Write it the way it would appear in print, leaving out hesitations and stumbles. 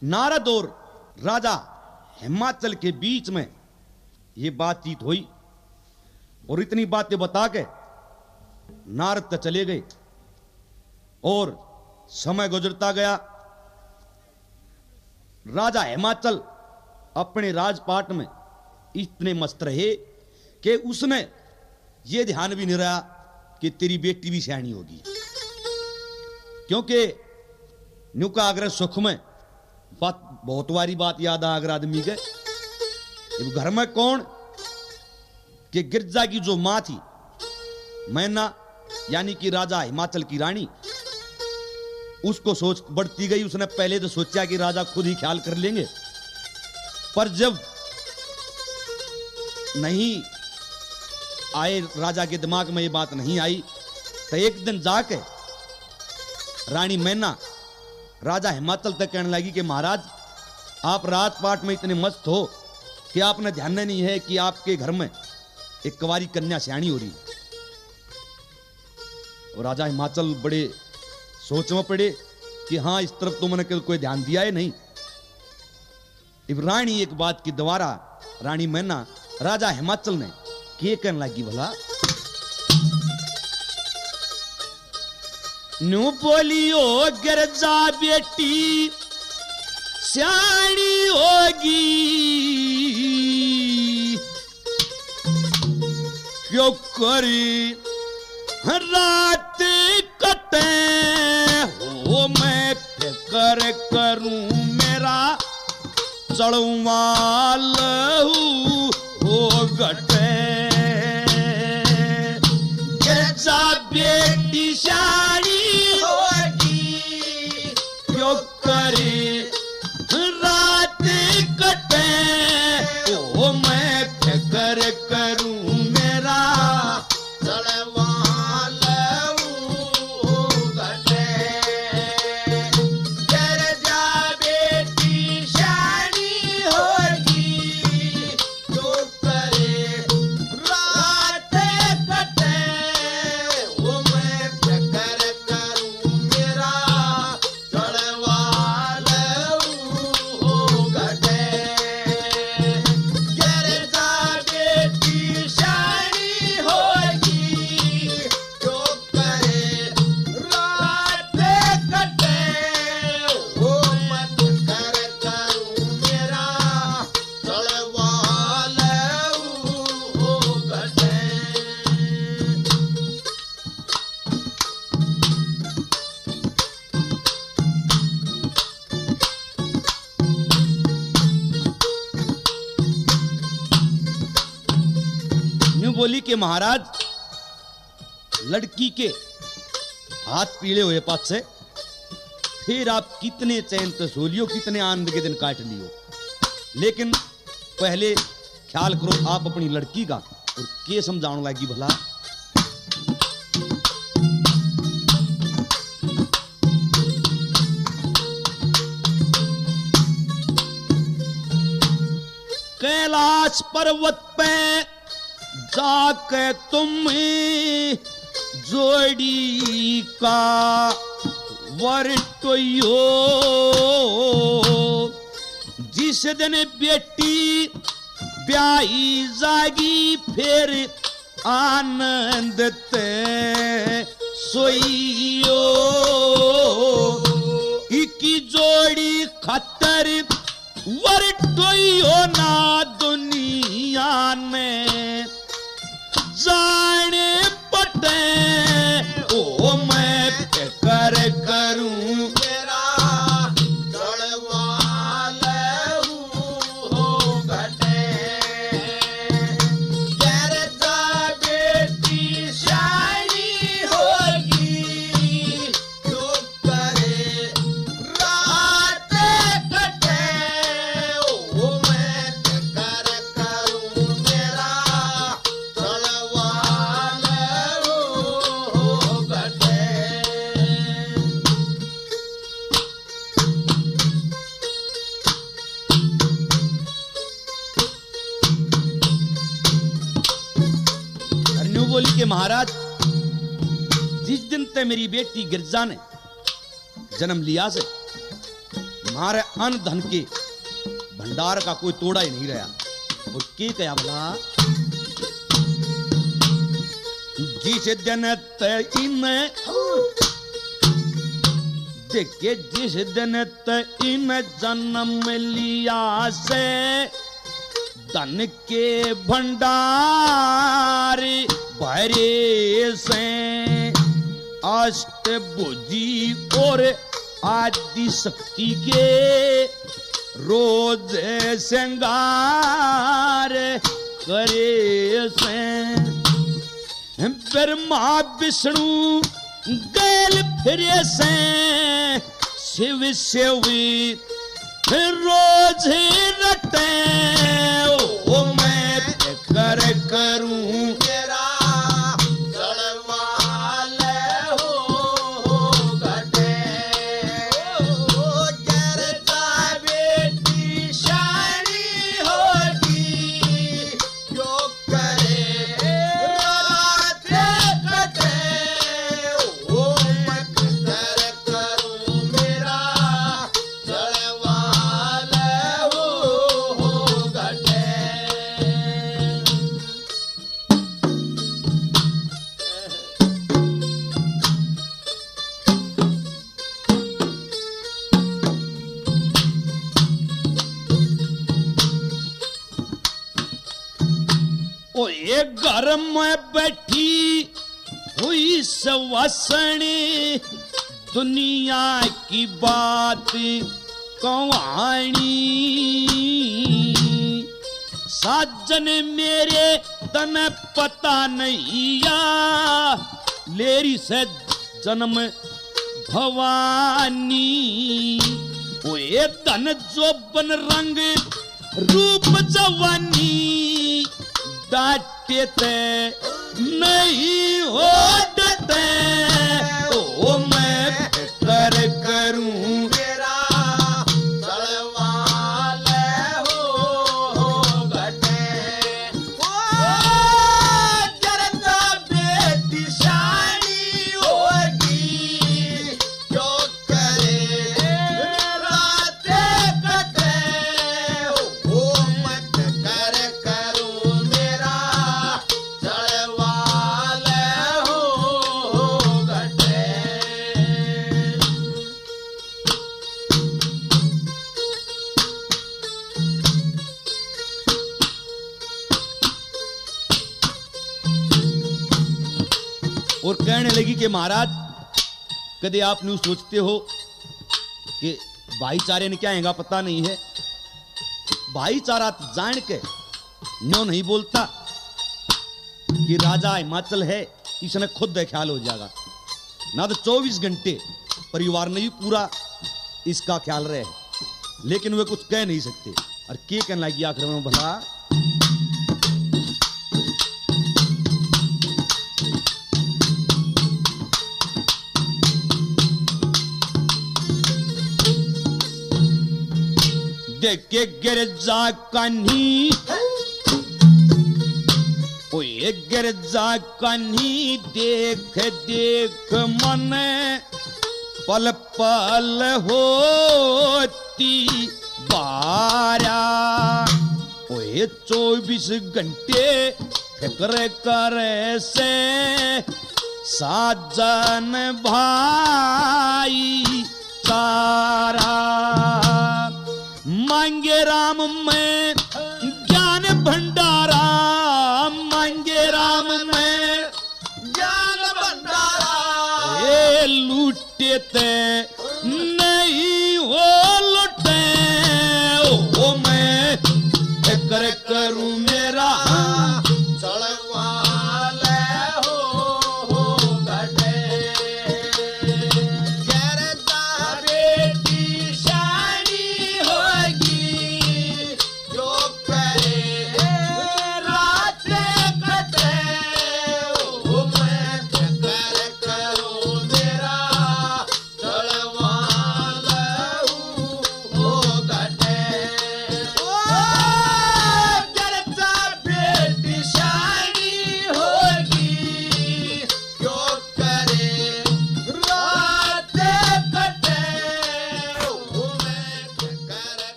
नारद और राजा हिमाचल के बीच में ये बातचीत हुई और इतनी बातें बता के नारद तो चले गए और समय गुजरता गया। राजा हिमाचल अपने राजपाट में इतने मस्त रहे कि उसने ये ध्यान भी नहीं रहा कि तेरी बेटी भी सयानी होगी, क्योंकि न्यू का अगर सुख में बात बहुत वारी बात याद आ अगर आदमी के घर में कौन कि गिरजा की जो मां थी मैना यानी कि राजा हिमाचल की रानी, उसको सोच बढ़ती गई। उसने पहले तो सोचा कि राजा खुद ही ख्याल कर लेंगे, पर जब नहीं आए राजा के दिमाग में ये बात नहीं आई तो एक दिन जाके रानी मैना राजा हिमाचल तक कहने लगी कि महाराज आप राजपाट में इतने मस्त हो कि आपने ध्यान नहीं है कि आपके घर में एक कुंवारी कन्या सयानी हो रही है। और राजा हिमाचल बड़े सोच में पड़े कि हाँ इस तरफ तो मैंने कोई ध्यान दिया है नहीं। इब रानी एक बात की दोबारा रानी मैना राजा हिमाचल ने के कहने लगी भला न्यू बोली ओ गिरजा बेटी सयानी होगी, क्यों करी रात कटे हो मैं फिक्र करूं मेरा चढ़वाल हो गटे। गिरजा बेटी सयानी होगी, क्यों करे रात कटे हो मैं फिक्र करूं मेरा चढ़वाल हो गटे। गिरजा बेटी सयानी होगी, क्यों करे रात कटे हो मैं फिक्र करूं मेरा चढ़वाल हो गटे। गिरजा बेटी सयानी होगी, क्यों करे रात कटे हो मैं फिक्र करूं मेरा चढ़वाल हो गटे। न्यू बोली कि महाराज लड़की के हाथ पीले हुए पास से फिर आप कितने चैन से सो लियो, कितने आनंद के दिन काट लियो, लेकिन पहले ख्याल करो आप अपनी लड़की का। और के समझाने लगी भला कैलाश पर्वत पे जाके तुम जोड़ी का वरटोयो, जिस दिन बेटी ब्याही जागी फिर आनंद ते सोइयो। इकी जोड़ी खतर वरटोयो ना दुनिया में जाने पटे ओ मैं फिक्र करूं मेरा चढ़वाल हो गटे। गिरजा बेटी सयानी होगी, क्यों करे रात कटे ओ मैं फिक्र करूं मेरा चढ़वाल हो गटे। न्यू बोली कि महाराज जिस दिन ते मेरी बेटी गिरजा ने जन्म लिया से तुम्हारे अन्न धन के भंडार का कोई तोड़ा ही नहीं रहा। और के कया भला जिस दिन इन देखे जिस दिन इन जन्म लिया से धन के भंडार भरे से अष्टभुजी और आदि शक्ति के रोज श्रृंगार करे से ब्रह्मा विष्णु गैल फिरे से शिव शिवी रोज रटे ओ मैं कर करूं मेरा जड़वाले हो घटे ओ करता बेटी शानी होगी जो करे रात कटे ओ मैं कर करूं मेरा जड़वाले हो घटे। ओ एक घर में बैठी हुई सवासनी दुनिया की बात कहानी साजन मेरे तने पता नहीं या लेरी से जन्म भवानी ओ ये धन जोबन रंग रूप जवानी डांटे ते नहीं होते ओ मैं कर करूं मेरा जड़वाले हो घटे ओ करता बेटी शानी होगी जो करे रात कटे ओ मत कर करूं मेरा जड़वाले हो घटे। और कहने लगी कि महाराज कदे आप न्यू सोचते हो कि भाईचारे ने क्या हैगा पता नहीं है। भाईचारा जान के न्यो नहीं बोलता कि राजा हिमाचल है इसने खुद ख्याल हो जाएगा ना तो 24 घंटे परिवार ने भी पूरा इसका ख्याल रहे, लेकिन वे कुछ कह नहीं सकते। और के कहने लगी आखिर में भला देखे गिरजा कन्ही ओ ये गिरजा कन्ही देख देख मन पल पल होती बारा ओ ये 24 घंटे फिक्र करे से साजन भाई सारा मांगे राम में ज्ञान भंडारा मांगे राम में ज्ञान भंडारा ए लूटे ते